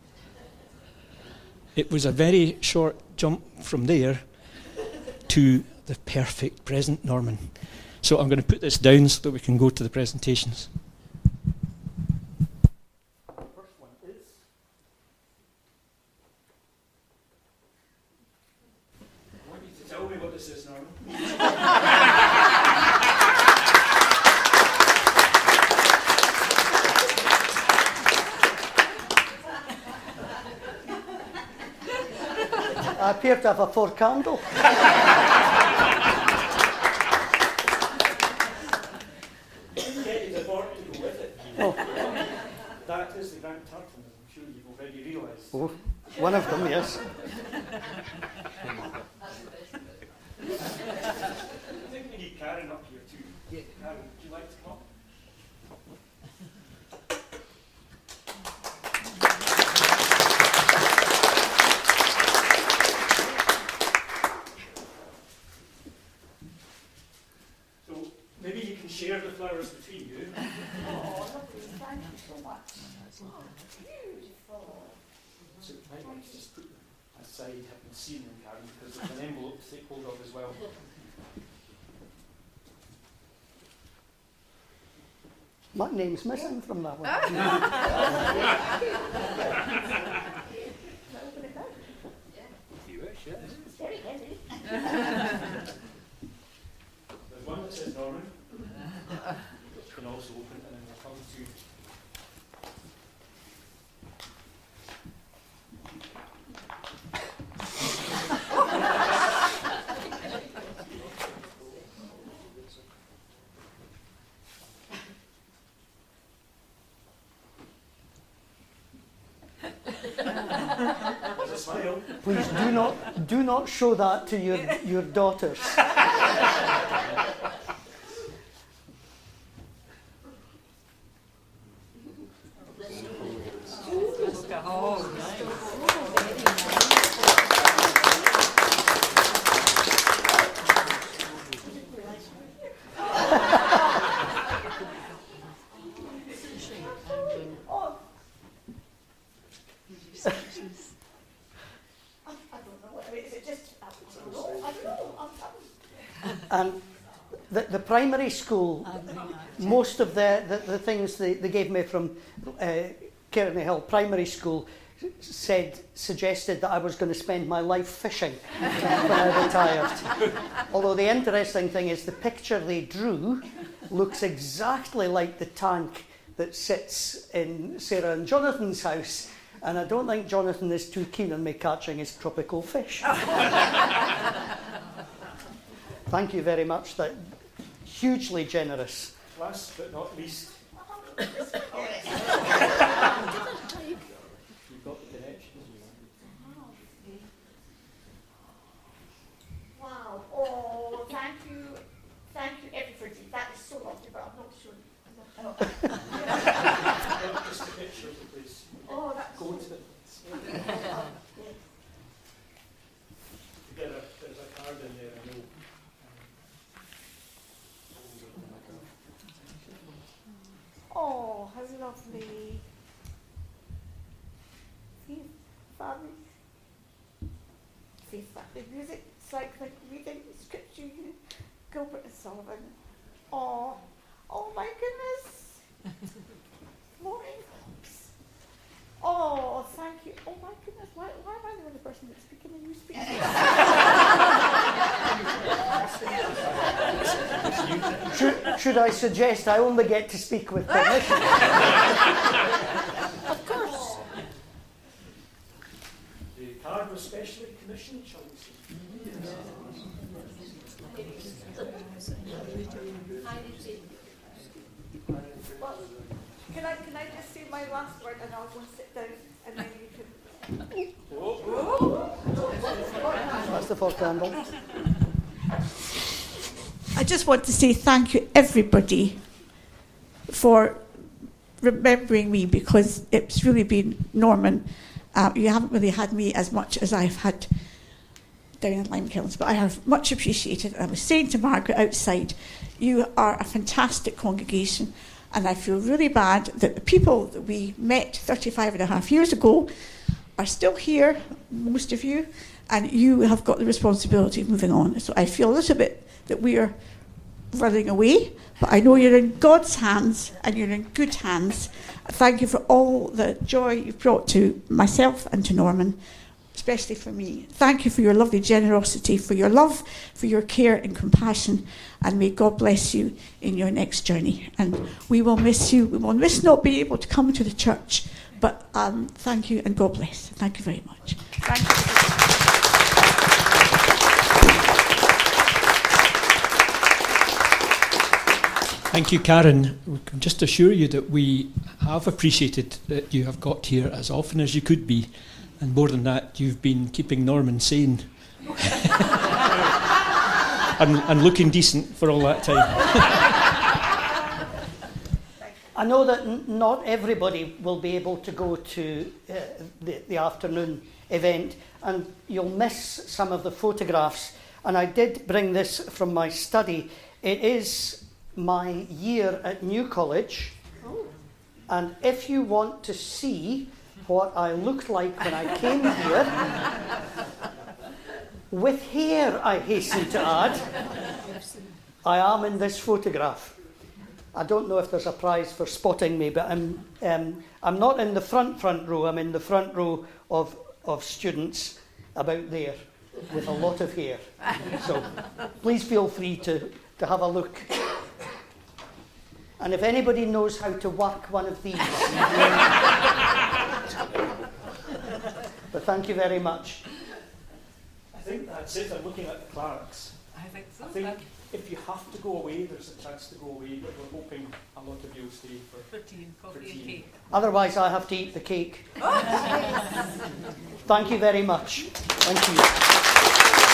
It was a very short jump from there to the perfect present, Norman. So I'm going to put this down so that we can go to the presentations. The first one is... I want you to tell me what this is, Norman. I appear to have a 4 candle. Oh. That is the Grant Tartan, as I'm sure you've already realised. Oh, one of them, yes. I think we need Karen up here too. Yeah. Karen, would you like to come up? So maybe you can share the flowers between you. Oh, lovely. Thank you so much. Oh, beautiful. So I might just put them aside, having seen them, Karen, because there's an envelope to take hold of as well. My name's missing from that one. Open it up. You wish, yes. It's very heavy. There's one that says Norman. Which can also open, and then we'll come to... There's a smile. Please do not show that to your daughters. don't know. And the primary school, most of the things they gave me from Kearney Hill Primary School suggested that I was going to spend my life fishing when I retired. Although the interesting thing is the picture they drew looks exactly like the tank that sits in Sarah and Jonathan's house, and I don't think Jonathan is too keen on me catching his tropical fish. Thank you very much. That hugely generous. Last but not least, you've got the connections. Wow. Oh, thank you. Thank you, everybody. That is so lovely, but I'm not sure. Just a picture of the place. Oh, that's Go to the there's a card in there, I know. Oh, how lovely. See, family. See, the music, it's like reading scripture, Gilbert and Sullivan. Oh, my goodness. Morning, folks. Oh, thank you. Oh, my goodness. Why am I the only person that's speaking and you speaking? Should I suggest I only get to speak with permission? Of course. The card was specially commissioned, shall we say? Well, can I just say my last word and I'll go and sit down and then you can... That's the first candle. I just want to say thank you, everybody, for remembering me, because it's really been Norman. You haven't really had me as much as I've had down in Limekilns, but I have much appreciated. I was saying to Margaret outside, you are a fantastic congregation, and I feel really bad that the people that we met 35 and a half years ago are still here, most of you, and you have got the responsibility of moving on. So I feel a little bit that we are running away, but I know you're in God's hands and you're in good hands. Thank you for all the joy you've brought to myself and to Norman, especially for me. Thank you for your lovely generosity, for your love, for your care and compassion, and may God bless you in your next journey. And we will miss you. We will miss not being able to come to the church, but thank you and God bless. Thank you very much. Thank you. Thank you, Karen. We can just assure you that we have appreciated that you have got here as often as you could be, and more than that, you've been keeping Norman sane and looking decent for all that time. I know that not everybody will be able to go to the afternoon event, and you'll miss some of the photographs. And I did bring this from my study. It is my year at New College, and if you want to see what I looked like when I came here, with hair, I hasten to add, I am in this photograph. I don't know if there's a prize for spotting me, but I'm not in the front row. I'm in the front row of students about there with a lot of hair. So please feel free to have a look. And if anybody knows how to work one of these. But thank you very much. I think that's it. I'm looking at the clerks. I think so. I think if you have to go away, there's a chance to go away, but we're hoping a lot of you will stay for tea and coffee tea. and cake. Otherwise, I have to eat the cake. Thank you very much. Thank you.